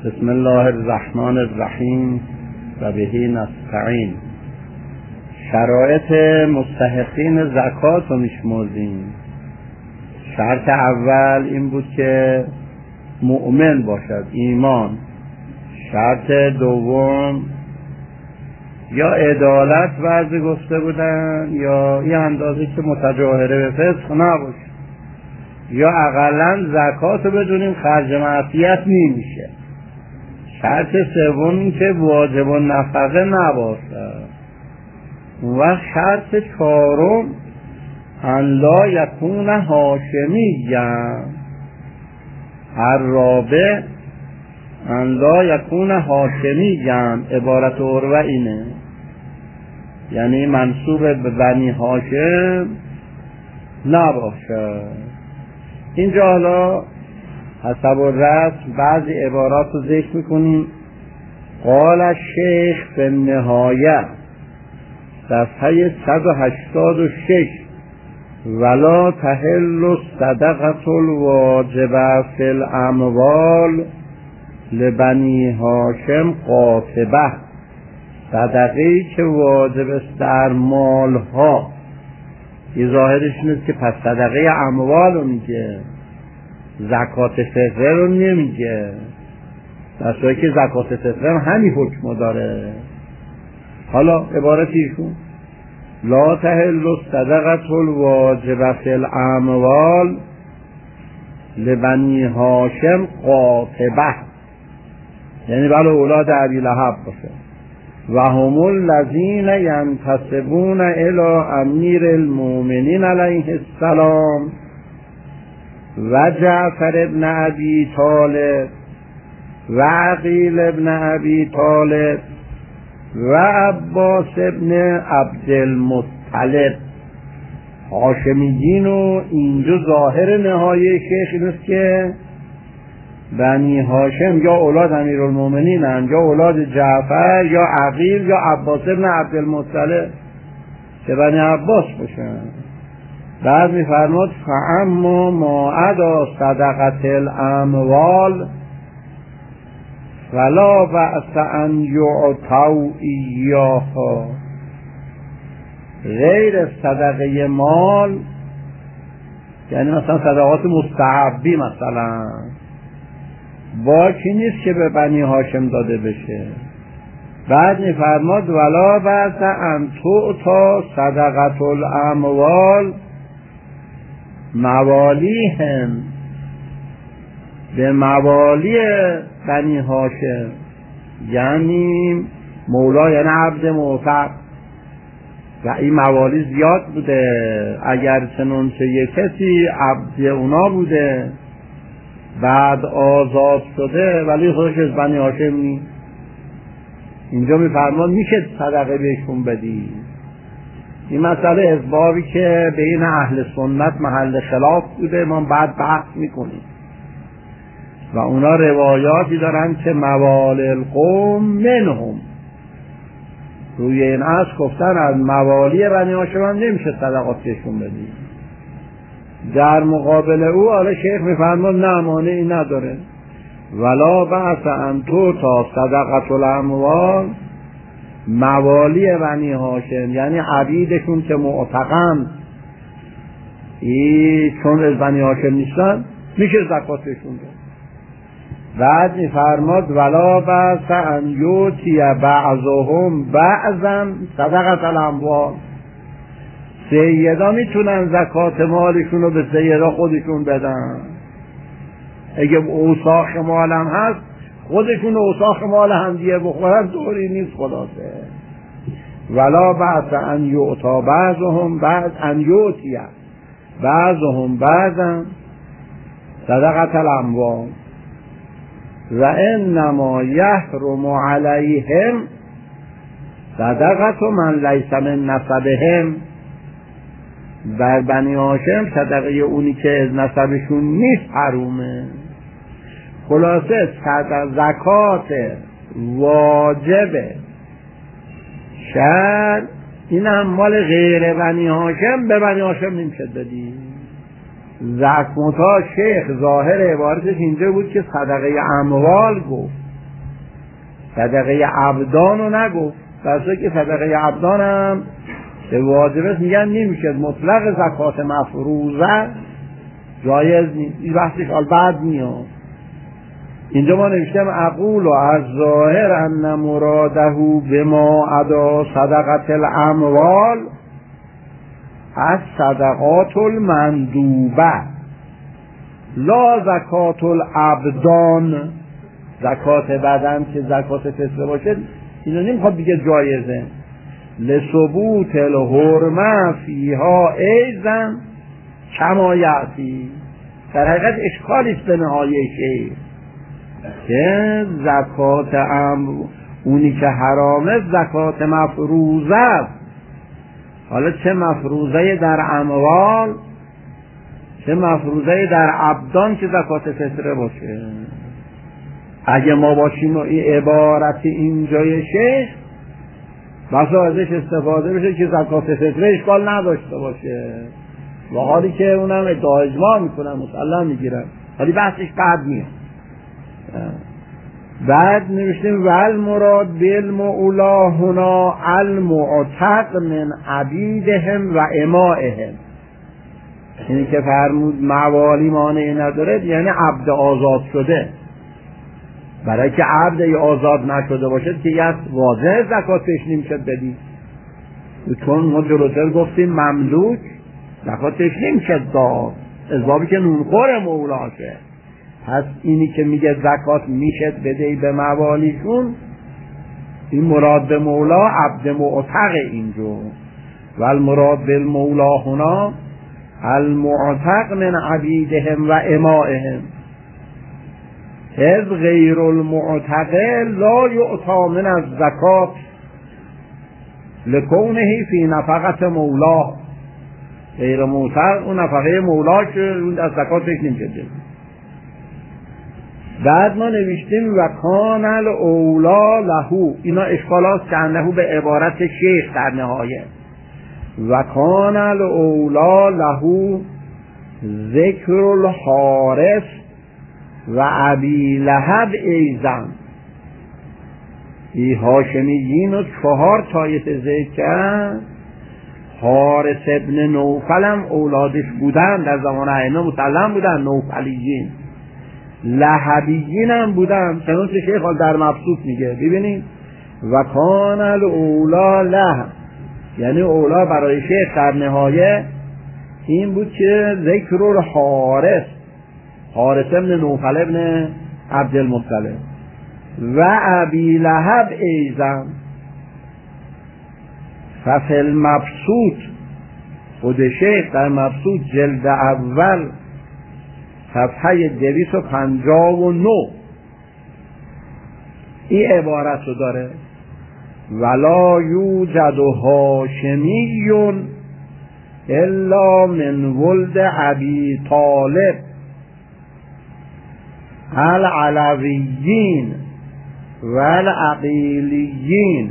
بسم الله الرحمن الرحیم و بهی نستعین. شرایط مستحقین زکات رو میشمردیم. شرط اول این بود که مؤمن باشد، ایمان. شرط دوم یا عدالت بعضی گفته بودن، یا این اندازه که متجاهره به فسق نباشه، یا اقلا زکات رو بدونیم خرج معصیت نمیشه. شرط سوم این که واجب النفقه نباشد. و شرط چهارم ان لا یکون هاشمیا. الرابع ان لا یکون هاشمیا. عبارت عروه اینه، یعنی منسوب به بنی هاشم نباشد. اینجا حالا حسب الرسم بعضی عبارات رو ذکر میکنیم. قال الشیخ فی النهایه، صفحه 186: ولا تحل الصدقة الواجبة فی الاموال لبنی هاشم قاطبه. صدقه‌ای که واجب است در مالها. این ظاهرش نیست که پس صدقه اموال رو میگه، زکات فطره رو نمیگه، در صورتی که زکات فطره هم همین حکم داره. حالا عبارت ایشون لا تحل الصدقة الواجبة فی الاموال لبنی هاشم قاطبه، یعنی بله اولاد ابی لهب باشه. و هم الذین ینتسبون الی امیر المؤمنین علیه السلام و جعفر ابن ابی طالب و عقیل ابن ابی طالب و عباس ابن عبدالمطلب. هاشمیین و اینجا ظاهر نهایه شیخ این است که بنی هاشم یا اولاد امیرالمومنین هستند، یا اولاد جعفر، یا عقیل، یا عباس ابن عبدالمطلب که بنی عباس باشن. بعد میفرماد فاما ما عدا صدقة الاموال فلا بأس ان یعطوا ایاها. غیر صدقه مال، یعنی مثلا صدقات مستحبی، مثلا باکی نیست که به بنی هاشم داده بشه. بعد میفرماد ولا بأس ان تعطی صدقة الاموال موالیهم، به موالی بنی هاشم، یعنی مولا، یعنی عبد معتق. و این موالی زیاد بوده، اگر چنانچه یک کسی عبد اونا بوده بعد آزاد شده ولی خودش از بنی هاشم نیست، اینجا میفرمان میشه صدقه بهشون بدی. این مسئله اسبابی که بین اهل سنت محل خلاف بوده ما بعد بحث میکنیم. و اونا روایاتی دارن که موال القوم منهم، روی این اصل گفتن از موالی بنی هاشم هم نمیشه صدقات بهشون بدی. در مقابل او آله شیخ میفرماد نه، مانعی نداره. ولا بأس ان تعطی صدقة الاموال موالی بنی هاشم، یعنی عبیدشون که معتقن چون از بنی هاشم نیستن میشه زکاتشون ده. بعد میفرماد ولا بأس ان یعطی بعضهم بعضا صدقة الاموال. سیدا میتونن زکات مالشون رو به سیدا خودشون بدن. اگه اوساخ مال هم هست خودشون اوساخ مال هم دیگه بخورن، طوری نیست. خلاصه ولا بأس ان یعطی بعضهم بعض ان یعطی بعضهم بعضا صدقة الاموال و انما یحرم علیهم صدقة من لیس من نسبهم. بر بنی هاشم صدقه اونی که از نسبشون نیست حرومه. خلاصه زکات واجب شرع این هم مال غیر بنی هاشم به بنی هاشم نمیشه دادی. زکمتا شیخ ظاهر عبارتش اینجا بود که صدقه اموال گفت، صدقه ابدان رو نگفت، در صورتی که صدقه ابدان هم به واجبه میگن نمیشه، مطلق زکات مفروضه جایز نیست. این بحثش حال بعد میاد. اینجا ما نوشتم اقول و از ظاهر ان مراده بما ادا صدقت الاموال از صدقات المندوبه لا زکات الابدان. زکات بدن که زکات فطره باشه اینو نمیخواد بگه جایزه. لثبوت الحرمه فیها ایزن کما یأتی. در حقیقت اشکالی است به نهایه شیء که زکات اونی که حرامه زکات مفروضه است. حالا چه مفروضه در اموال چه مفروضه در ابدان که زکات فطره باشه. اگه ما باشیم و این عبارت اینجای شیخ بسا ازش استفاده بشه که زکات فطره اشکال نداشته باشه، و حالی که اونم ادعا اجماع میکنن مسلم میگیرن، ولی بحثش بعد میاد. بعد نوشتیم والمراد بالمولا هنا المعتق من عبیدهم و امائهم. اینی که فرمود موالی مانعی نداره یعنی عبد آزاد شده. برای که عبد آزاد نشده باشد که یه واضح زکات پیش نمیشد بدی، چون ما جلوتر گفتیم مملوک زکات پیش نمیشد داد از بابی که نونخور مولاشه. پس اینی که میگه زکات میشد بدهی به موالیشون، این مراد به مولا عبد معتق اینجا. و المراد بالمولا هنا المعتق من عبیدهم و امائهم از غیر المعتق لا یعطا من الزکات لکونه فی نفقت مولا. غیر معتق اون نفقه مولا که اون از زکات پیش نمیشه. بعد ما نوشتیم و کان الاولا له. اینا اشکالات کنه به عبارت شیخ در نهایه. و کان الاولا له ذکر الحارث و ابی لهب ایزن. این هاشمیین و 4 طایفه ذکر. حارث ابن نوفل هم اولادش بودن در زمان ائمه مسلم بودن، نوفلیین. لهبیین هم بودن، چنانچه شیخ در مبسوط میگه. ببینید و کان الاولا له، یعنی اولا برای شیخ در نهایه این بود که ذکر الحارث، حارث ابن نوفل ابن عبدالمطلب و ابی لهب ایزن. ففی المبسوط خود شیخ در مبسوط جلد اول صفحه 259 این عبارت رو داره ولا یوجد هاشمی الا من ولد ابی طالب العلویین والعقیلیین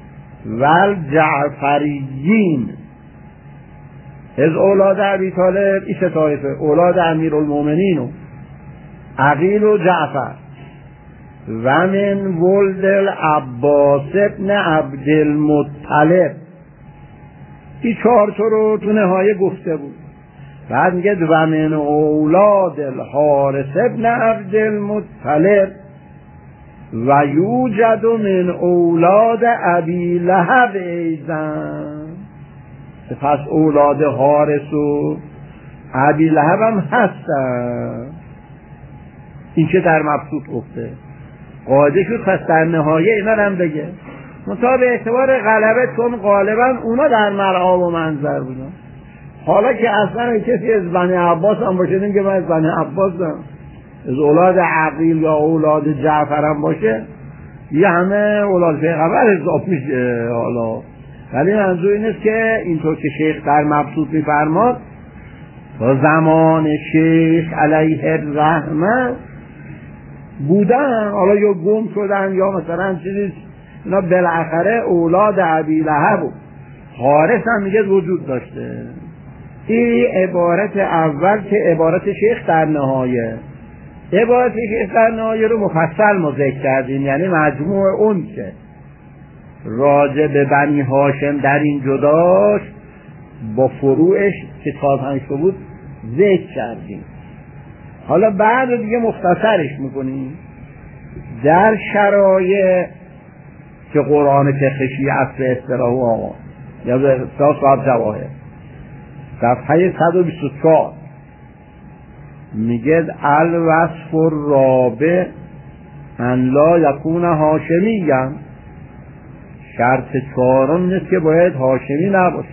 والجعفریین. از اولاد ابی طالب این 3 طایفه، اولاد امیرالمومنین و عقیل و جعفر، و من ولد العباس ابن عبدالمطلب. این 4 تا رو تو نهایه گفته بود. بعد میگه و من اولاد الحارث ابن عبدالمطلب و یوجد من اولاد ابی لهب ایزن. پس اولاد حارث و ابی لهب هم هستن. این که در مبسوط گفته قاعده شد. پس در نهایه اینا هم بگه منطقه به اعتبار غلبه، چون غالبا اونا در مرعا و منظر بودن. حالا که اصلا کسی از بنی عباس هم باشه نمیگه من از بنی عباس هم، از اولاد عقیل یا اولاد جعفر هم باشه یه همه اولاد پیغمبر حساب میشه. حالا ولی منظور این است که اینطور که شیخ در مبسوط میفرماد تا زمان شیخ علیه الرحمه بودن، حالا یا گم شدن یا مثلا چیزی، اینا بالاخره اولاد ابی لهب و حارث هم میگه وجود داشته. این عبارت اول که عبارت شیخ در نهایه. عبارت که نایه رو مفصل ما ذکر کردیم، یعنی مجموع اون که راجع به بنی هاشم در این جداش با فروعش که 4-5 بود ذکر کردیم. حالا بعد دیگه مختصرش میکنیم در شرایع که قرآن فقهی اصل اصطلاح و آقا یا به اصطلاح صاحب جواهر صفحه 124 میگه الوصف الرابع ان لا یکون هاشمی‌ا، شرط 4 نیست که باید هاشمی نباشه.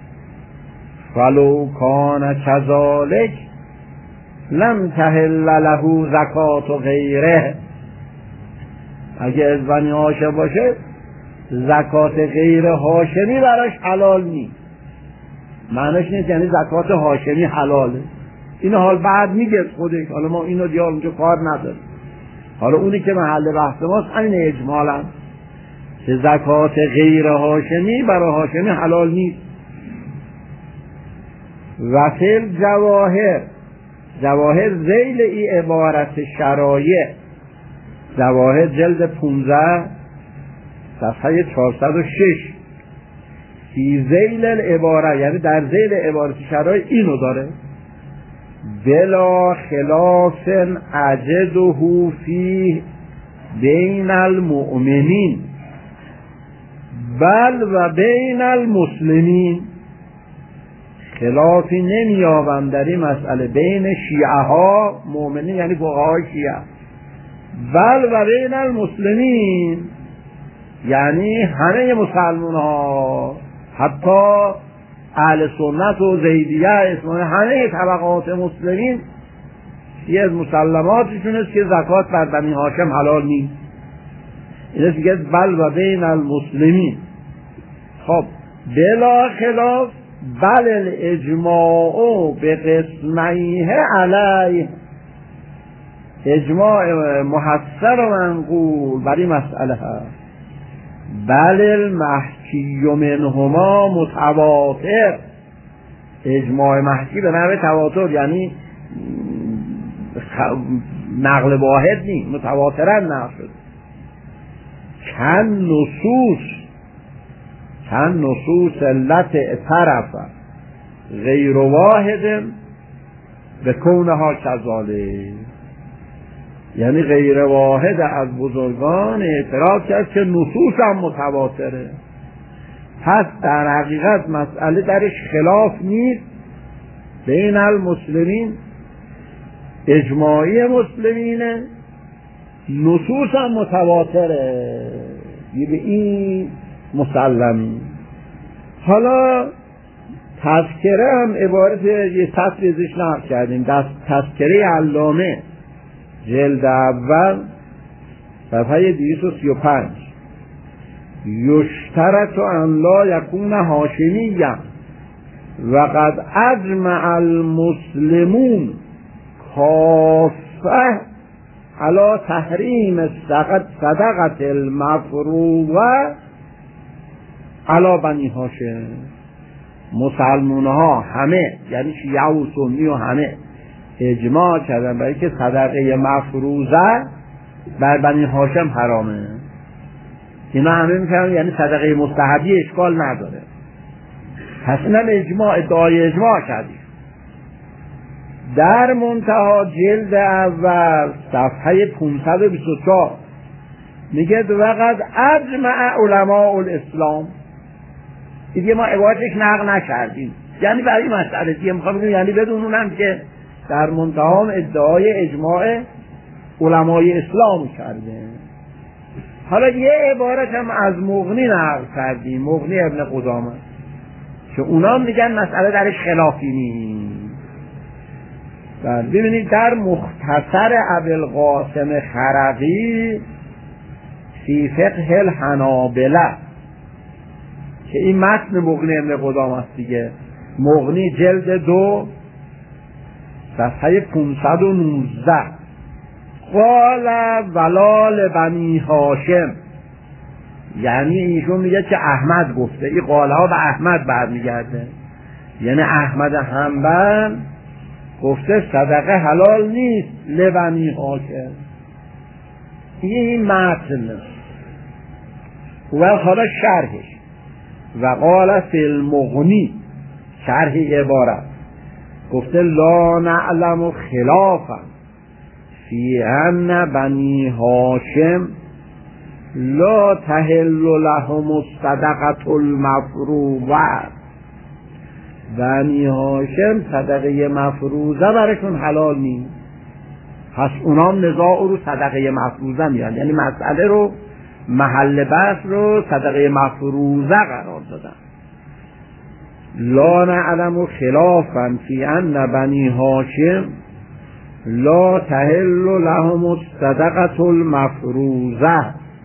فلو کان کذالک لم تحل له زکات و غیره، اگه از بنی هاشم باشه زکات غیر هاشمی براش حلال نیست. معنیش نیست یعنی زکات هاشمی حلاله، اینو حال بعد میگه خودش، حالا ما اینو دیگه اونجا کار نداریم. حالا اونی که محل بحث ماست همین اجمالا که زکات غیر هاشمی برای هاشمی حلال نیست. و فل جواهر، جواهر ذیل ای عبارت شرایع، جواهر جلد 15 صفحه 406 فی ذیل العباره، یعنی در ذیل عبارت شرایع اینو داره: بلا خلاف اجده فی بین المؤمنین بل و بین المسلمین، خلافی نمیابم در این مسئله بین شیعه ها، مؤمنین یعنی فقهای شیعه، بل و بین المسلمین یعنی همه مسلمان ها، حتی اهل سنت و زیدیه اسمانه، همه طبقات مسلمین یه از مسلماتشون است که زکات بر بنی هاشم حلال نیست. این است که بل و بین المسلمین. خب بلا خلاف بل الاجماع به قسمیه علیه، اجماع محصر و منقول بر این مسئله هست. بل المحکی منهما متواتر، اجماع محکی به نحو تواتر، یعنی نقل واحد نیست، متواترا نقل شد. چند نصوص علت طرف غیر واحد به کونها کذالک، یعنی غیر واحد از بزرگان اعتراض کرد که نصوص هم متواتره. پس در حقیقت مسئله درش خلاف نیست بین المسلمین، اجماعی مسلمینه، نصوص هم متواتره، به این مسلمی. حالا تذکره هم عبارت یه سطر ازش نقل کردیم، تذکره علامه جلد اول صفحه 235 یشترط ان لا یکون هاشمی‌ا و قد اجمع المسلمون کافه علی تحریم صدقه المفروضه علی بنی هاشم. مسلمان ها همه یعنی شیعه و سنی و همه اجماع کردن برای که صدقه مفروضه بر بنی هاشم حرامه. اینا همه میکنن یعنی صدقه مستحبی اشکال نداره. پس اینم اجماع، ادعای اجماع کردیم. در منتها جلد اول صفحه 524 میگه وقد اجمع علماء الاسلام، دیگه ما عبارتش نقل نکردیم، یعنی برای مسئله دیگه میخوام بگم یعنی بدونونم که در منتها ادعای اجماع علمای اسلام کرده. حالا یه عبارت هم از مغنی نقل کردیم، مغنی ابن قدامه، که اونا میگن مسئله درش خلافی نیست. ببینید در مختصر ابوالقاسم خرقی فی فقه الحنابلة که این متن مغنی ابن قدامه است دیگه، مغنی جلد 2 صفحه 519 قال ولال بنی هاشم، یعنی ایشون میگه که احمد گفته، این قاله ها به احمد برمیگرده، یعنی احمد حنبل گفته صدقه حلال نیست لبنی هاشم. این متن و حالا شرحش. و قال فی المغنی، شرح عبارت گفته لا نعلم خلافا فی ان بنی هاشم لا تحل لهم الصدقه المفروضه. بنی هاشم صدقه مفروضه برشون حلال نیست. پس اونام نزاع رو صدقه مفروضه میاد، یعنی مسئله رو محل بحث رو صدقه مفروضه قرار دادن. لا نعلم خلافا فی ان بنی هاشم لا تحل لهم الصدقه المفروضه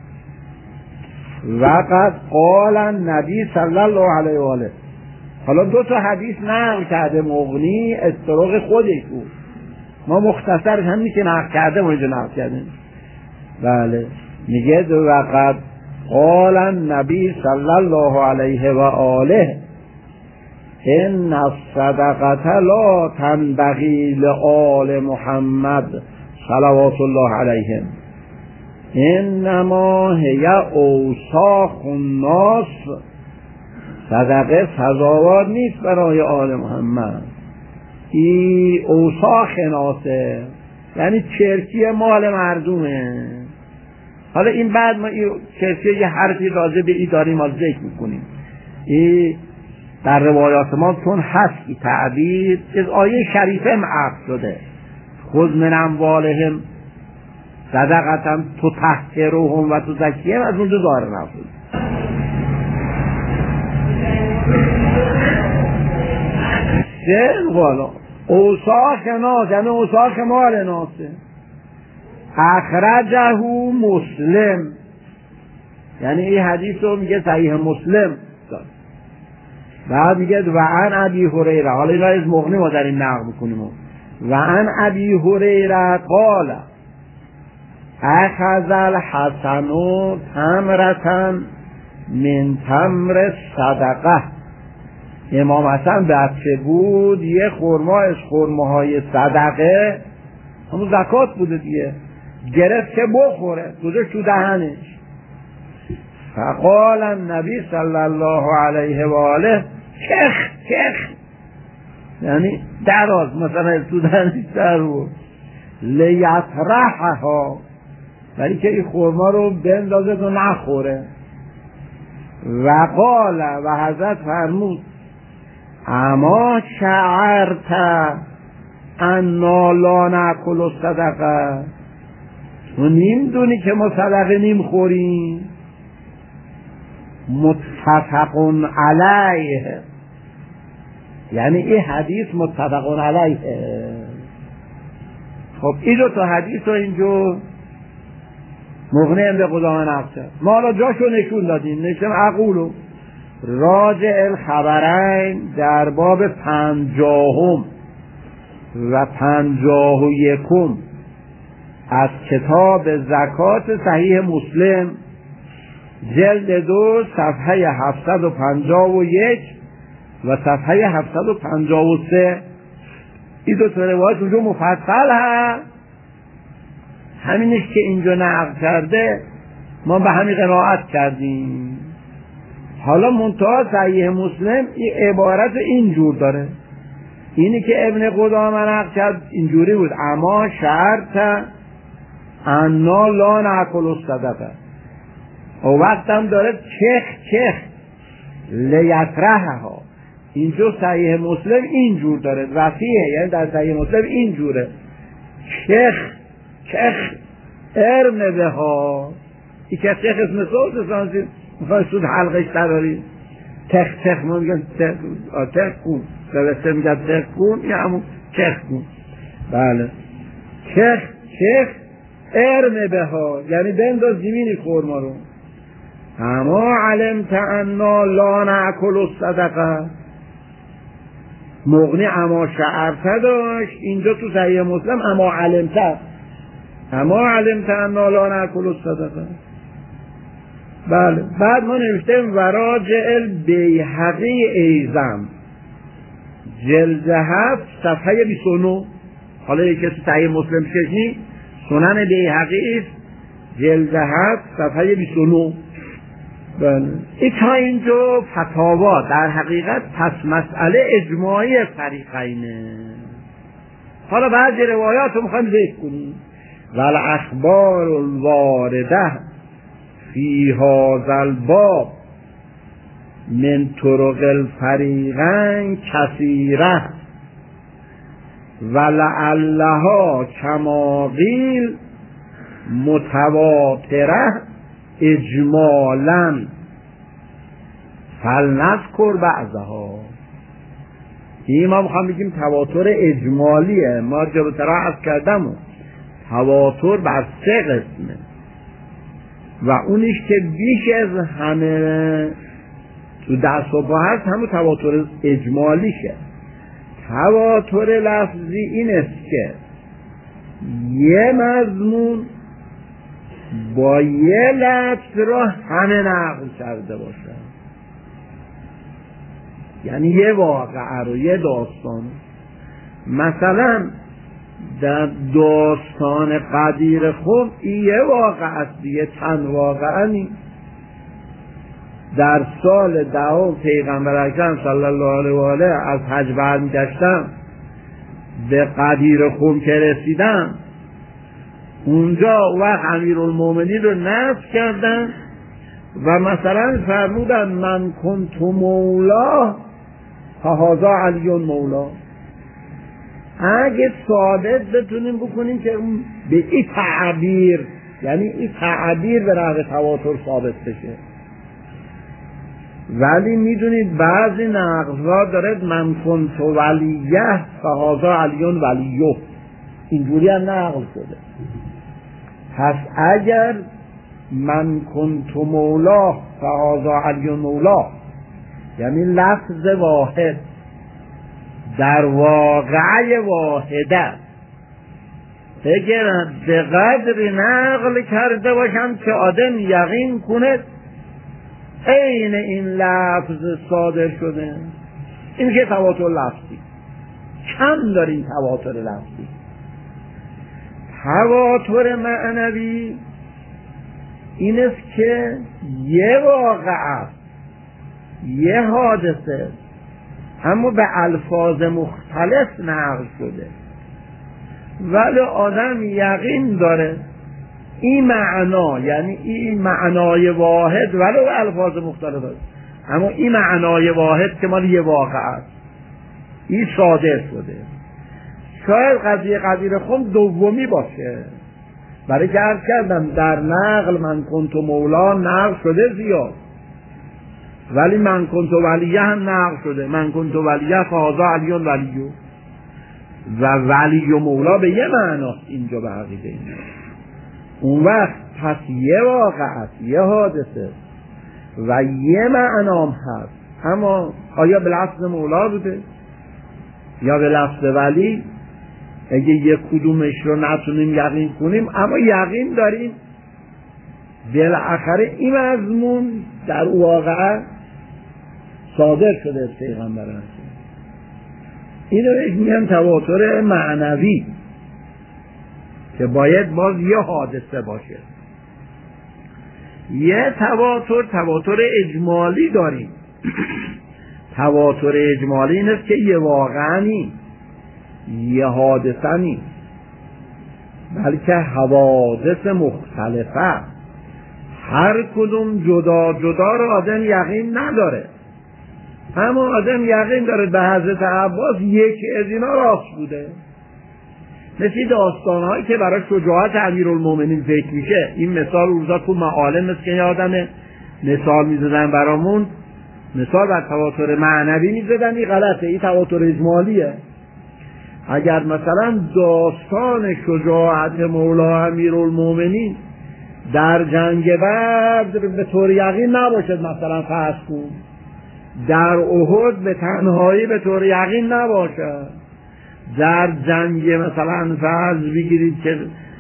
وقد قال النبی صلی الله علیه و آله. حالا دو تا حدیث نقل کرده مغنی از طرق خودش بود، ما مختصر همین که نقل کرده ما اینجا نقل کردیم. بله میگه وقد قال النبی صلی الله علیه و آله ان الصدقه لا تنبغی لآل محمد صلوات الله علیهم انما هی اوساخ الناس. صدقه سزاوار نیست برای آل محمد، این اوساخ ناسه، یعنی چرکی مال مردمه. حالا این بعد ما این چرکی یه حرفی راجع به این داریم ما ذکر میکنیم. این در روایات ما چون هست این تعبیر از آیه شریفه اخذ شده، خذ من اموالهم صدقة تطهرهم و تزکیهم، از اونجا ظاهر نشد. والا اوساخ ناس یعنی اوساخ مال ناسه. اخرجه مسلم، یعنی این حدیث رو میگه صحیح مسلم. بعد میگه و عن ابی هریره، حالا اینا از مغنی ما در این نقل میکنیم. و عن ابی هریره قال اخذ الحسن تمرة من تمر صدقه. امام حسن بچه بود، یه خرما از خرماهای صدقه، همون زکات بوده دیگه، گرفت که بخوره، گذاشت تو دهنش. فقال النبی صلی الله علیه و آله کخ، یعنی دراز مثلا تو دهنش در بود، لیطرحها، ولی که این خرما رو بندازه تو نخوره. و قال و حضرت فرمود اما شعرت انا لا ناکل الصدقه، تو نمیدونی که ما صدقه نمیخوریم. متفق علیه، یعنی این حدیث متفق علیه. خب این دو تا حدیث رو اینجا مغنی به قدامه نقل کرد. ما حالا جاشو نشون دادیم، نشون اقولو راجع الخبرین در باب 50 و 51 از کتاب زکات صحیح مسلم جلد 2 صفحه 751 و صفحه 753. این دو تا روایت اونجا مفصل هست. همینش که اینجا نقل کرده ما به همین قناعت کردیم. حالا منتها صحیح مسلم این عبارت اینجور داره، اینی که ابن قدامه نقل کرد اینجوری بود اما شرط انا لا ناکل الصدقه، و وقتم داره چخ لیطرحها. اینجا صحیح مسلم اینجور داره، رفیه، یعنی در صحیح مسلم اینجوره چخ ارم به ها. این که چخ اسم صوت سانسی میخوای سود حلقش دراری، تخ ما میگن تخ کن، دوسته میگن تخ کن، یا همون چخ کن. بله چخ ارم به ها، یعنی بنداز زمینی خورما رو. اما علمت انا لا ناکل الصدقه، مغنی اما شعرته داشت، اینجا تو صحیح مسلم اما علمت انا لا ناکل الصدقه. بله بعد ما نوشتیم وراجع البیهقی ایزم، جلد 7 صفحه 29. حالا یکی کسی صحیح مسلم شکنی سنن بیهقی است، جلد 7 صفحه 29. بله. این تا اینجا فتاوا در حقیقت پس مسئله اجماعی فریقینه. حالا بعضی روایات رو میخوایم ذکر کنیم. والاخبار الوارده فی هذا الباب من طرق الفریقین کثیره ولعلها کما قیل متواتره اجمالا فلنذکر بعضها. این ما میخوام بگیم تواتر اجمالیه. ما جلوتر عرض کردم تواتر بر 3 قسمه و اونیش که بیش از همه تو دست و پا هست همون تواتر اجمالیشه. تواتر لفظی این است که یه مضمون با یه لفظ را همه نقل کرده باشه، یعنی یه واقعه رو، یه داستان. مثلا در داستان قدیر خم این یه واقعه است دیگه، چند واقعه نیست. در سال 10 پیغمبر اکرم صلی الله علیه و آله از حج برمیگشتن به قدیر خم که رسیدن، اونجا وقت امیرالمومنین رو نصب کردن و مثلا فرمودن من کنت مولا فهذا علی مولا. اگه ثابت بتونیم بکنیم که به این تعبیر، یعنی این تعبیر به نحو تواتر ثابت بشه. ولی میدونید بعضی نقضا داره من کنت ولیه فهذا علی ولیه، اینجوری هم نقل شده. پس اگر من کنت مولا فهذا علی مولا، یعنی لفظ واحد در واقعه واحده اگر به قدر نقل کرده باشم که آدم یقین کنه عین این لفظ صادر شده، این که تواتر لفظی. کم داریم تواتر لفظی. تواتر معنوی این است که یه واقعه، یه حادثه، اما به الفاظ مختلف نقل شده ولی آدم یقین داره این معنا، یعنی این معنای واحد ولو الفاظ مختلف است، اما این معنای واحد که مال یه واقعه است، این صادر شده. شاید قضیه قدیر خم دومی باشه، برای که عرض کردم در نقل من کنت مولا نقل شده زیاد، ولی من کنت ولیه هم نقل شده، من کنت ولیه فهذا علی ولیه، و ولی و مولا به یه معناست اینجا به عقیده این. اون وقت پس یه واقع است، یه حادثه و یه معنام هست، اما آیا به لفظ مولا بوده یا به لفظ ولی؟ اگه یک کدومش رو نتونیم یقین کنیم اما یقین داریم بالاخره این مضمون در واقع صادر شده از پیغمبر اکرم. اینو میگن تواتر معنوی که باید باز یه حادثه باشه. یه تواتر اجمالی داریم. تواتر اجمالی این است که یه واقعه نیست، یه حادثه نیست، بلکه حوادث مختلفه، هر کدوم جدا جدا رو آدم یقین نداره، اما آدم یقین داره به حضرت عباس یکی از اینا راست بوده. مثل داستانهایی که برای شجاعت امیرالمومنین ذکر میشه. این مثال روزا تو معالم است که یادم مثال میزدن برامون، مثال بر تواتر معنوی میزدن، این غلطه، این تواتر اجمالیه. اگر مثلا داستان شجاعت مولا امیرالمومنین در جنگ بدر به طور یقین نباشد، مثلا فرض کن در احد به تنهایی به طور یقین نباشد، در جنگ مثلا فرض بگیرید که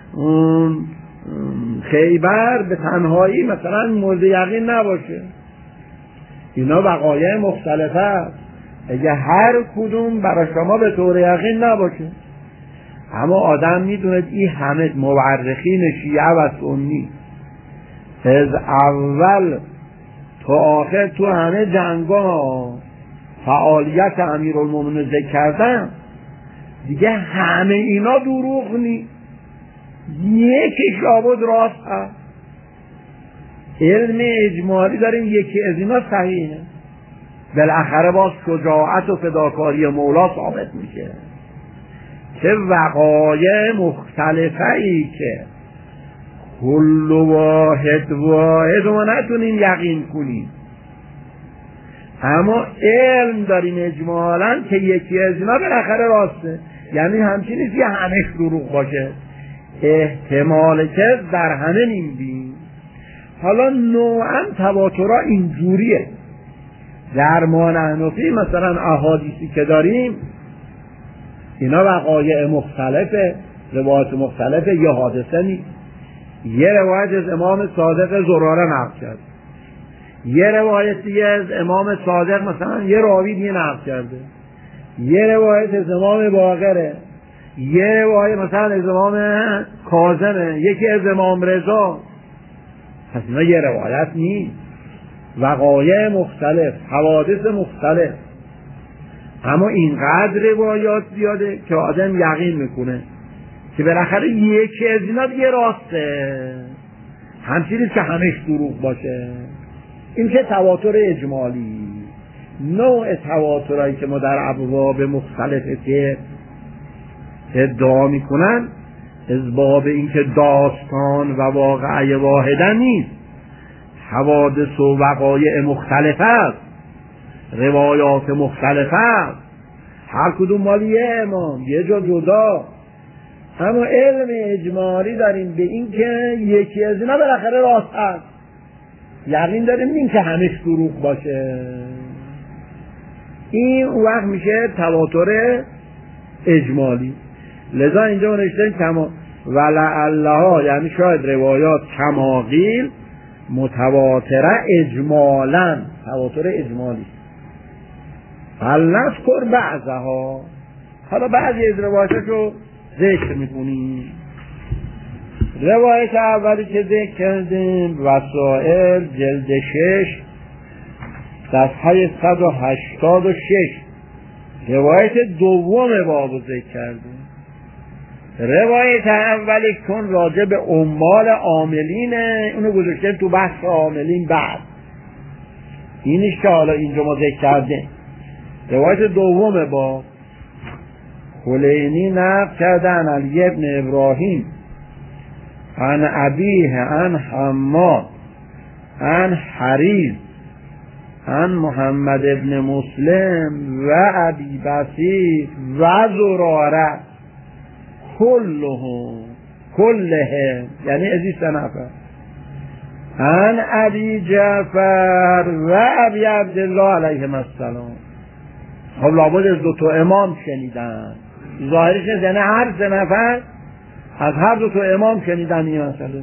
خیبر به تنهایی مثلا مورد یقین نباشه، اینا وقایع مختلفه است. اگه هر کدوم برای شما به طور یقین نباشه. اما آدم میدونه این همه مورخین شیعه و سنی از اول تا آخر تو همه جنگا فعالیت امیرالمومنین ذکر کردن، دیگه همه اینا دروغ نی، یکیش لابد راست هست. علم اجمالی داریم یکی از اینا صحیحه، بالاخره باز شجاعت و فداکاری مولا ثابت میشه. چه وقایع مختلفه ای که کل واحد و نتونیم یقین کنیم، اما علم داریم اجمالا که یکی از اینا بالاخره راسته. یعنی همچین نیست یه همش دروغ باشه، احتمال که در همه نیمدیم. حالا نوعا تواترها اینجوریه. در ما حنفی مثلا احادیثی که داریم اینا وقایع مختلفه، روایت مختلفه، یه حادثه نیست. یه روایت از امام صادق زراره نقل کرد، یه روایت دیگه از امام صادق مثلا یه راوی دیگه نقل کرده، یه روایت از امام باقره، یه روایت مثلا از امام کاظمه، یکی از امام رضا. پس اینا یه روایت نیست، وقایع مختلف، حوادث مختلف، اما اینقدر روایات زیاده که آدم یقین میکنه که بالاخره یکی از اینا دیگه راسته، همچنین که همش دروغ باشه. این که تواتر اجمالی. نوع تواترهایی که ما در ابواب مختلف ادعا میکنن از باب اینکه داستان و واقعه واحده نیست، حوادث و وقایع مختلف است، روایات مختلف است، هر کدوم مالی یه امام یه جا جدا، اما علم اجمالی داریم به این که یکی از اینا بالاخره راست است، یقین داریم این که همش دروغ باشه. این وقت میشه تواتر اجمالی. لذا اینجا نوشته کما ولعلها، یعنی شاید روایات کماقیل متواتره اجمالا، تواتر اجمالی. فلنذکر بعضها، حالا بعضی از روایاتشو ذکر میکنیم. روایت اولی که ذکر کردیم وسائل جلد 6 صفحه 186، روایت دوم بابو ذکر کردیم. روایت اولی کن راجع به عمال عاملینه، اونو گذاشتیم تو بحث عاملین بعد، اینیش که حالا اینجا ما ذکر کردیم. روایت دوم با کلینی نقل کردن علی ابن ابراهیم عن ابیه عن حماد عن حریز عن محمد ابن مسلم و ابی بصیر و زراره کلهم یعنی ازی 3 نفر، عن ابی جعفر و ابی عبدالله علیهم السلام. خب لابد از 2 امام شنیدن، ظاهرش یعنی هر 3 نفر از هر 2 امام شنیدن این مسئله.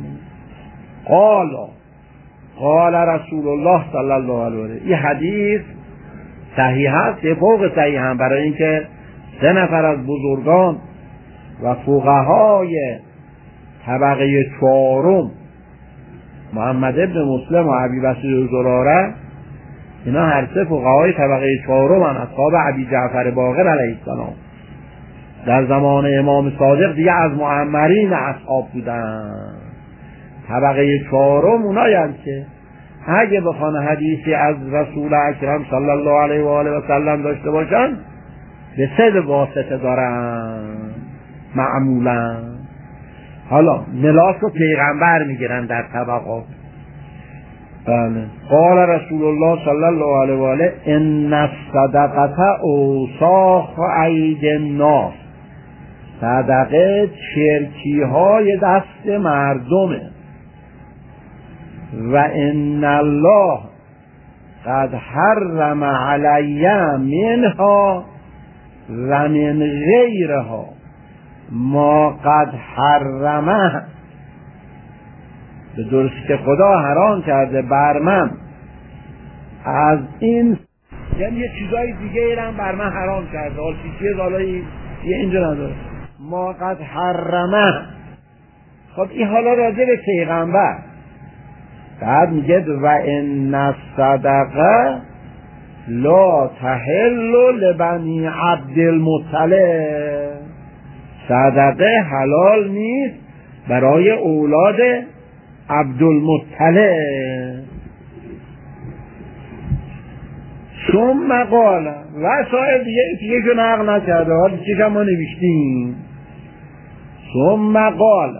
قال رسول الله صلی الله علیه و آله. این حدیث صحیح است، یه فوق صحیح هم، برای اینکه 3 نفر از بزرگان و فقهای طبقه 4 محمد ابن مسلم و ابی بصیر و زراره، اینا هر 3 فقهای طبقه 4 من اصحاب ابی جعفر باقر علیه السلام. در زمان امام صادق دیگه از معمرین اصحاب بودن. طبقه 4 اونایند که اگه بخوان حدیثی از رسول اکرم صلی الله علیه و آله و سلم داشته باشن به 3 واسطه دارن معمولا. حالا ملاک رو پیغمبر میگیرن در طبقات. بله. قال رسول الله صلی الله علیه و آله ان الصدقه اوساخ اید الناس، صدقه چرکی های دست مردمه. و ان الله قد حرم علی منها و من غیرها ما قد حرمه، به درستی که خدا حرام کرده بر من از این یعنی یه چیزای دیگه ایرم بر من حرام کرده، حال چیز حالایی یه اینجا نداره. ما قد حرمه. خب این حالا راجع به پیغمبر. بعد میگه و ان الصدقه لا تحل لبنی عبدالمطلب، صدقه حلال نیست برای اولاد عبدالمطلب. ثم قال و صاحب دیگه که نقل نکرده، حالا چیزا ما نوشتیم. ثم قال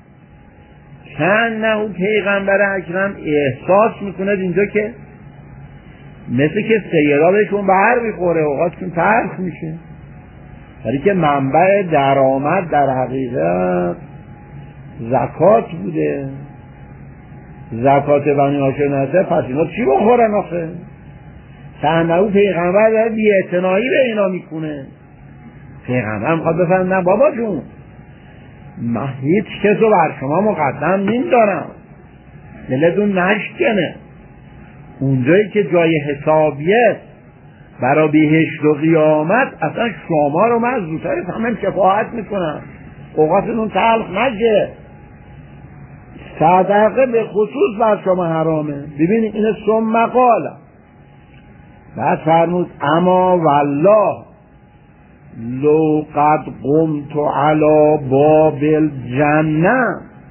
کنه پیغمبر اکرم احساس میکنه اینجا که مثل که سیرا بهشون بر میخوره، اوقاتشون تلخ میشه، ولی که منبع درآمد در حقیقت زکات بوده. زکات بنی هاشم نده، پس اینا چی بخورن آخه؟ کنه پیغمبر داره بی‌اعتنایی به اینا میکنه. پیغمبر میخواد بفهم نه بابا جون، من هیچ کسو بر شما مقدم نمیدارم، دلتون نشکنه. اونجایی که جای حسابیت برای بهشت و قیامت اصلا شما رو من زودتر همه شفاعت میکنم، اوقاتتون تلخ نشه. صدقه به خصوص بر شما حرامه. ببینید این ثم قال، بعد فرمود اما والله لو قد قمت على باب الجنه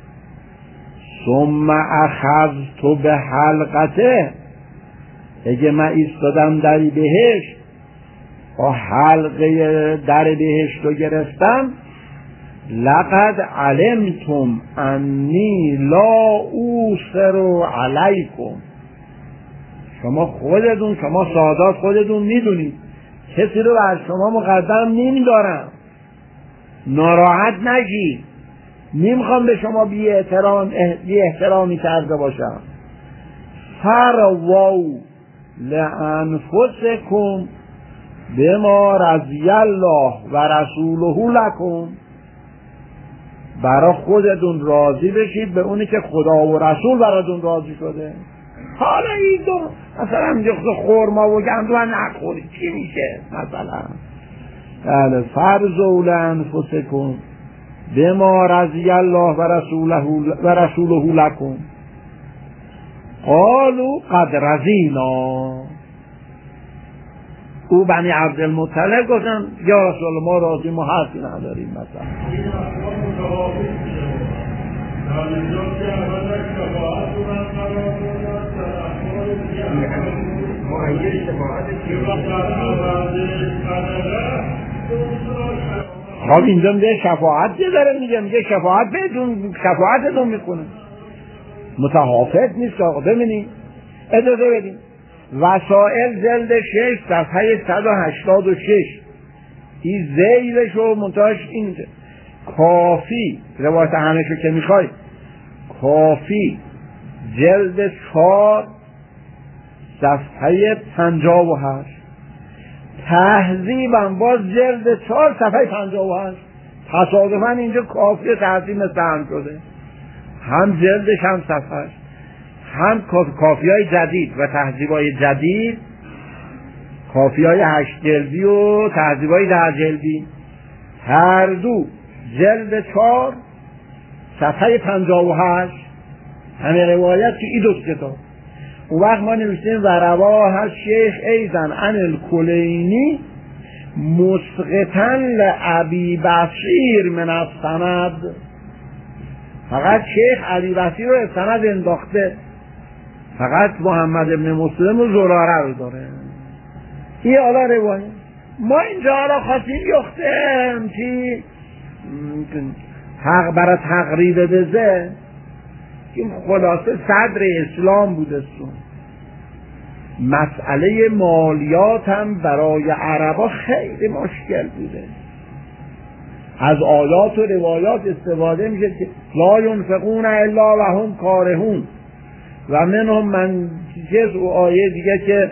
ثم اخذت به حلقته، اگه من ایستادم در بهشت و حلقه در بهشت رو گرفتم، لقد علمتم انی لا اوثر علیکم، شما سادات خودتون میدونید کسی رو بر شما مقدم نمیدارم، ناراحت نشید، نمیخوام به شما بی احترامی کرده باشم. فرواو لانفسکم بما رضی الله و رسوله لکم، برای خودتون راضی بشید به اونی که خدا و رسول براتون راضی شده. حالا این دو مثلا میگه خورما و گندم نخوری چی میشه مثلا؟ بله، فرضوا لانفسکم بما رضی الله و رسوله لکم قالوا قد رضینا. او بنی عبدالمطلب گفتن یا رسول الله ما راضی، ما حرفی نداریم. مثلا خب اینجا میگه شفاعت داره، میگه شفاعت بهتون، شفاعتتون میکنه، متحافظ نیست. آقا ببینید اجازه بدیم. وسائل جلد 6 صفحه 186 این زیلش و منتهاش این کافی روایت همشو که میخوای، کافی جلد 4 صفحه 58، تهذیبم باز جلد 4 صفحه 58. تصادفاً اینجا کافی تهذیب مثل هم شده، هم جلدش هم صفحهش، هم کافی های جدید و تهذیب های جدید، کافی های 8 جلدی و تهذیب های 10 جلدی، هر دو جلد 4 صفحه 58 همه روایت که این دو کتاب. اون وقت ما نوشتیم و رواه شیخ ایزن عن الکلینی مسقطا لابی بصیر من السند، فقط شیخ علی بصیر رو سند انداخته، فقط محمد ابن مسلم و زراره رو داره. این حالا روایت ما اینجا حالا خواستیم یختم چی برای تقریب بزه این خلاصه صدر اسلام بوده. مسئله مالیات هم برای عربا خیلی مشکل بوده. از آیات و روایات استفاده میشه که لا ینفقون الا وهم کارهون و منهم من جز و آیه دیگه که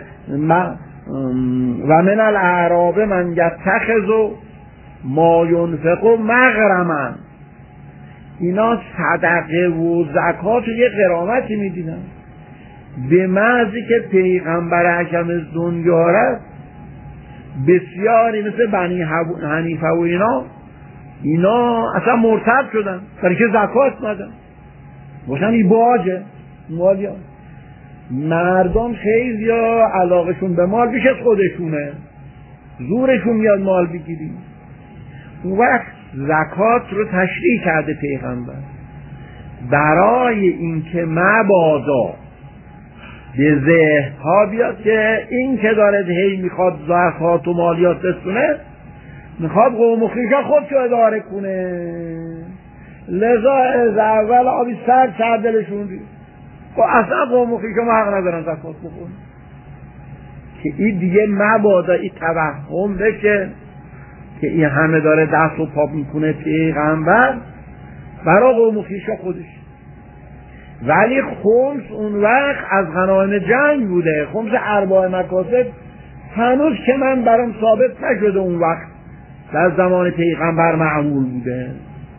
و من الاعراب من یتخذ ما ینفق مغرما، اینا صدقه و زکات و یه غرامتی میدیدن. به محضی که پیغمبر حکم دنیا بسیاری مثل بنی حنیفه و اینا اصلا مرتد شدن برای که زکات ندن، باشن این باجه مالیا. مردم خیلی یا علاقشون به مال بیش از خودشونه، زورشون میاد مال بگیری. اون وقت زکات رو تشریع کرده پیغمبر برای اینکه مبادا به ذهن ها بیاد که این که داره هی میخواد زکات و مالیات بستونه، میخواد قوم و خویشا خودشو اداره کنه، لذا از اول آبی سر دلشون ریخت و اصلا قوم و خویشا حق ندارن زکات بخورن، که این دیگه مبادا این توهم بشه که این همه داره دست و پا میکنه پیغمبر برای قوم و خویشا خودش. ولی خمس اون وقت از غنایم جنگ بوده، خمس ارباع مکاسب هنوز که من برام ثابت نشده اون وقت در زمان پیغمبر معمول بوده.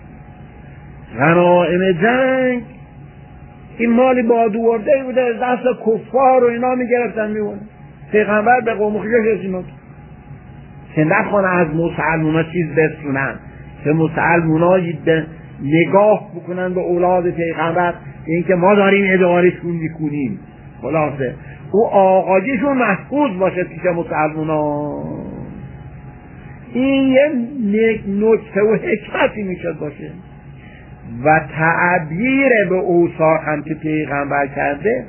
غنایم جنگ این مالی بادورده بوده، از دست کفار و اینا میگرفتن میونه، پیغمبر به قوم و خویشا رسید که نخوانه از مسلمونا چیز بسونن، که مسلمونا نگاه بکنن به اولاد پیغمبر این که ما داریم ادارهشون میکنیم، خلاصه او آقایشون محفوظ باشه پیش مسلمونا. این یه نکته و حکمتی میشد باشه. و تعبیر به اوصاف هم که پیغمبر کرده،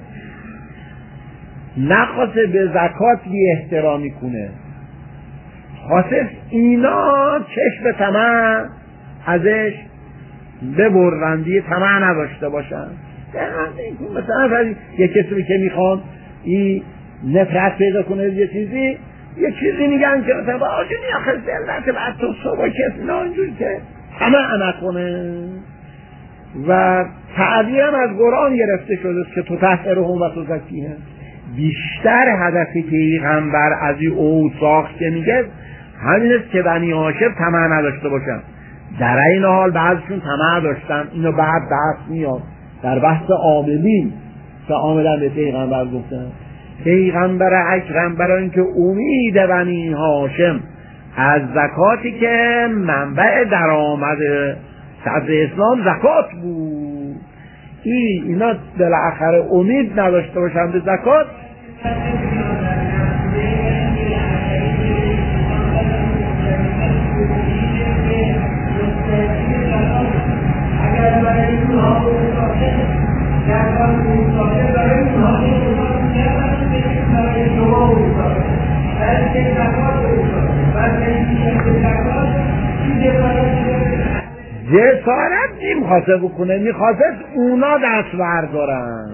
نخواسته به زکات بی احترامی کنه، خواسته اینا چشم طمع ازش ببرندی، طمع نداشته باشن. مثلا یه کسی که میخوان این نفرت پیدا کنه یه چیزی میگن که مثلا آجونی آخر زلت بعد تو صبح کسی نه اینجوری که طمع نکنه. و تعبیر هم از قرآن گرفته شده که تو تطهرهم و تزکیهم. بیشتر هدف پیغمبر از این اوصاف که میگه همین است که بنی هاشم طمع نداشته باشن. در این حال بعضشون طمع داشتن، اینو بعد بحث میاد در بحث عاملین که عاملا به پیغمبر گفتن. پیغمبر اکرم برای اینکه امید بنی هاشم از زکاتی که منبع درآمد صدر اسلام زکات بود، اینا بالاخره امید نداشته باشن به زکات، جسارت نمیخواسته بکنه، میخواسته اونا دست بردارن.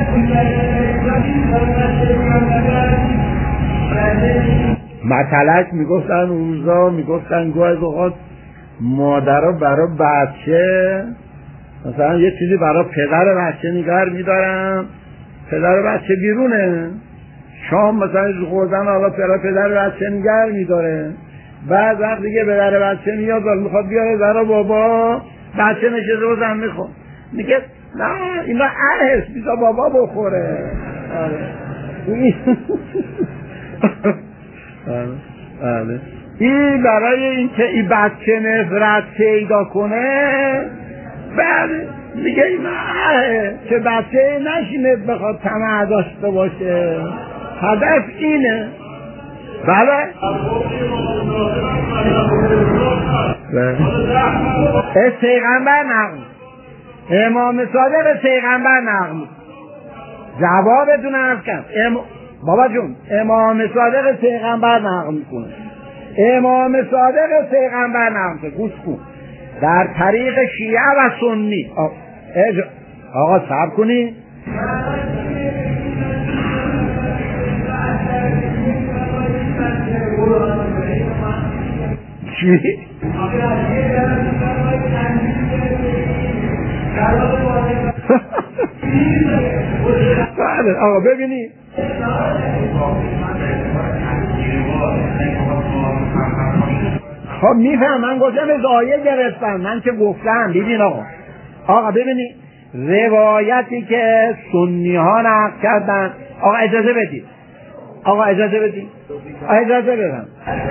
مطلق میگفتن اون روزا، میگفتن گاهی اوقات مادرها برای بچه مثلا یه چیزی برای پدر بچه نگار میدارن، پدر بچه بیرونه شام مثلا خوردن، حالا پدر بچه نگار میداره، بعد وقت دیگه پدر بچه میاد میخواد بیاره برای بابا، بچه نشسته و زن میخواد، میگه نه اینا هست بیزا بابا بخوره. این برای اینکه این بچه نفرت پیدا کنه، بعد میگه نه که بچه نشینه بخواد طمع داشته باشه، هدف اینه. بله پیغمبر نقل، امام صادق پیغمبر نقل، جوابتون عرض کرد بابا جون، امام صادق پیغمبر نقل میکنه، امام صادق پیغمبر نقل میکنه. گوش کن، در طریق شیعه و سنی. آقا صبر کنی، چی؟ آقا ببینی خب میفهم، من گفتم از آیه گرفتم، من که گفتم ببین آقا ببینی روایتی که سنی ها نقل کردن. آقا اجازه بدید، آقا اجازه بدید، اجازه بدم.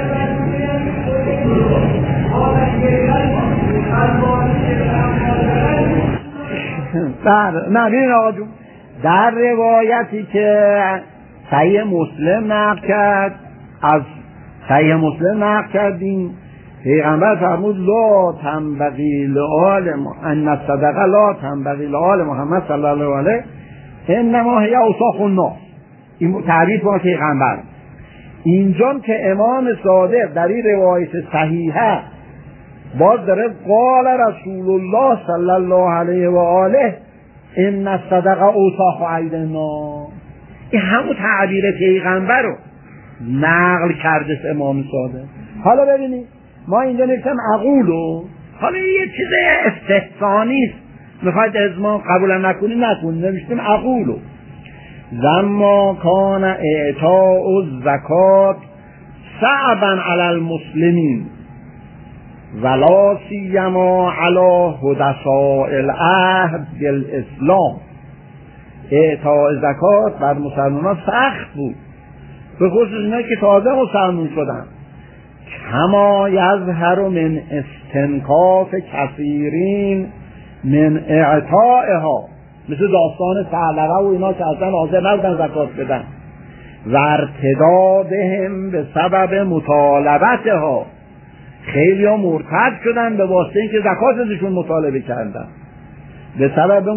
نه ببین آقا جون، در روایتی که صحیح مسلم نقل کرد، از صحیح مسلم نقل کردیم، پیغمبر فرمود لا تنبغی لآل ان الصدقه لا تنبغی لآل محمد صلی الله علیه انما هی اوساخ الناس. این تعریف با پیغمبر. اینجا که امام صادق در این روایت صحیحه باز داره قال رسول الله صلی الله علیه و آله ان الصدقه اوساخ عید الناس، این همون تعبیر پیغمبر رو نقل کرده امام صادق. حالا ببینید ما اینجا نوشتم عقولو، حالا یه چیز استحسانی است، میخواید از ما قبول نکنید نوشتیم عقولو. زما کان اعطاء الزکات صعبا علی المسلمین ولا سیما علی حدثاء العهد بالاسلام. اعطاء زکات بر مسلمانان سخت بود، به خصوص اینا که تازه مسلمان شدن. کما یظهر من استنکاف کثیرین من اعطائها، مثل داستان ثعلبه و اینا که اصلا حاضر نبودن زکات بدن. و ارتدادهم به سبب مطالبتها، خیلی ها مرتد شدن به واسطه اینکه زکات ازشون مطالبه کردن، به سبب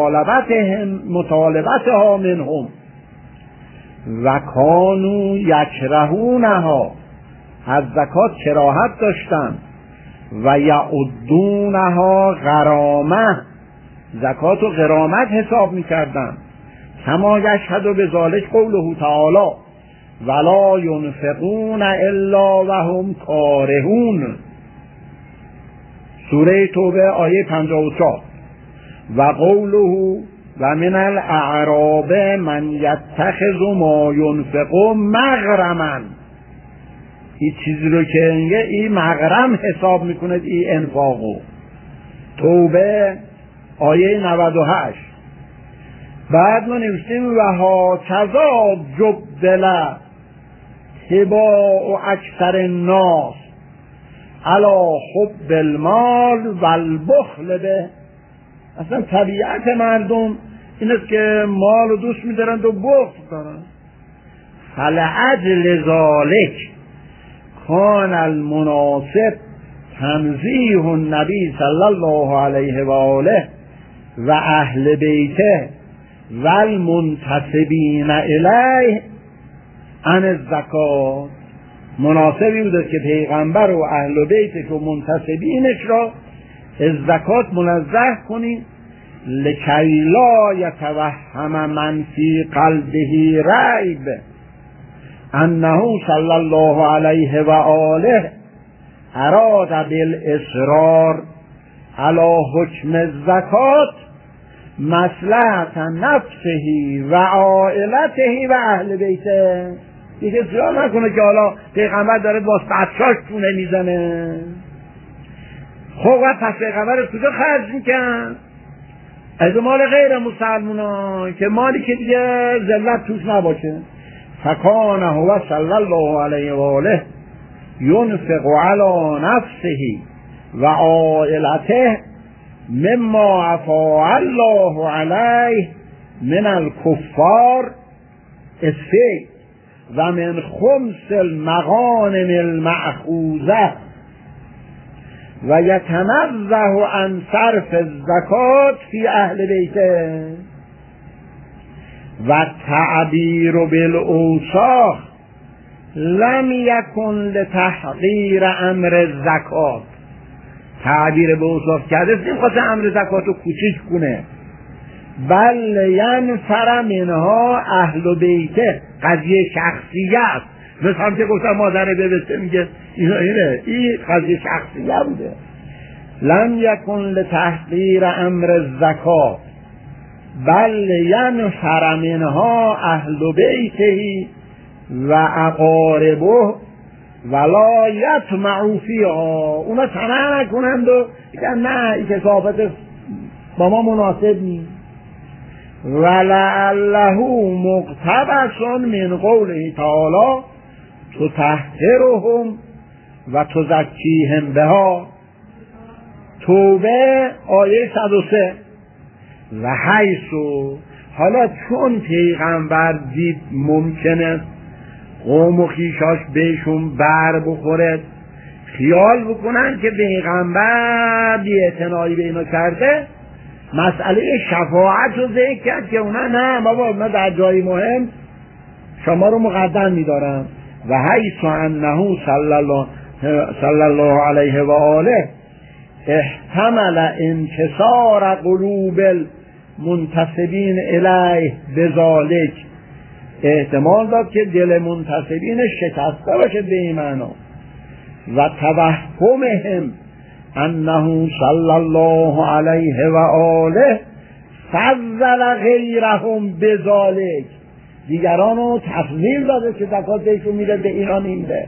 مطالبتها منهم. و کانوا یکرهونها، از زکات کراهت داشتن. و یعدونها غرامه، زکات و غرامت حساب میکردن. کما یشهد بذلک قوله تعالی ولا ینفقون الا وهم کارهون، سوره توبه آیه 54. و قوله و من الاعراب من یتخذ ما ینفق مغرما، این چیزی رو که این مغرم حساب میکنه این انفاقو. توبه آیه 98. بعد ما نوشتیم و ها کذا جبدل تباع اکثر الناس علی حب المال و البخل به. اصلا طبیعت مردم این است که مال رو دوست می‌دارند و بخل دارن. فلعجل ذالک کان المناسب تنزیه النبی صلی الله علیه و آله و اهل بیته و المنتسبین الیه عن الزکات. مناسبی بوده که پیغمبر و اهل بیتش و منتسبینش را از زکات منزه کنید، لکی لا یتوهم من فی قلبه ریب انه صلی الله علیه و آله اراد بالاصرار علی حکم الزکات مصلحت نفسه و عائلته و اهل بیته. دیگه خیال نکنه که حالا پیغمبر داره با بچه‌اش چونه میزنه. خب پس پیغمبر کجا خرج میکن؟ از مال غیر مسلمانان، که مالی که دیگه ذلت توش نباشه. فکان هو صلی الله علیه و آله ینفق علی نفسه و عائلته مما عفا الله علیه من الکفار اسفی و من خمس المغانم المأخوذه و یتنزه عن صرف الزکات فی اهل بیته. و تعبیر بالاوصاف لم یکن لتحقیر امر الزکات. تعبیر به اوصاف کرده نمیخواد امر زکات رو کوچیک کنه، بل ینفر منها اهل بیته، قضیه شخصیه است. مثلا که گفتم مادر ببسته میگه این قضیه شخصیه بوده. لم یکن لتحقیر امر الزکات بل ینفر منها اهل بیته و اقاربه ولا یطمعوا فیها. اونا طمع نکنند و نه این کثافت با ما مناسب نیست. ولعله مقتبس من قوله تعالی تطهرهم و تزکیهم بها. توبه آیه 103. و حیثو، حالا چون پیغمبر دید ممکنه قوم و خیشاش بهشون بر بخوره، خیال بکنن که پیغمبر بی‌اعتنایی به اینا کرده، مسئله شفاعت رو ذکر کرد که اونا نه بابا من در جای مهم شما رو مقدم می‌دارم. و حیث انه صلی الله علیه و آله احتمل انکسار قلوب المنتسبین الیه بذالک، احتمال داد که دل منتسبین شکسته باشه به این معنا. و توهمهم انه صلی الله علیه و آله فضل غیرهم بذالک، دیگران رو تفضیل داده که زکات بهشون میده به ایران اینده.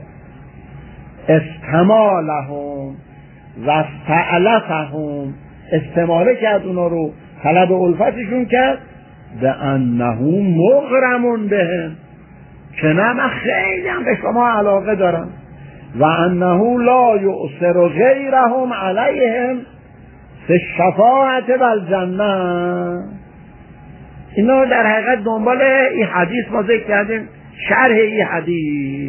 استمالهم و استعلفهم، استماله کرد اونا رو، طلب الفتشون کرد. به انه مغرم بهم، که نه من خیلی هم به شما علاقه دارم. و انه لا یؤثر غیرهم علیهم فی الشفاعة و الجنه. اینا در حقیقت دنبال این حدیث ما ذکر کردیم، شرح این حدیث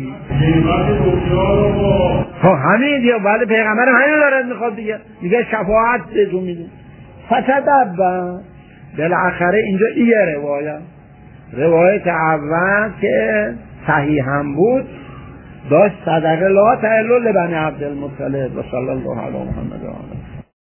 همین دیگه. بعد پیغمبر همین دارد میخواد دیگه، میگه شفاعت بهتون میدیم. فتدبر، بالاخره اینجا یه روایت اول که صحیح هم بود داشت صدقه لا تحل لبنی عبدالمطلب و صلی الله علی محمد و آله.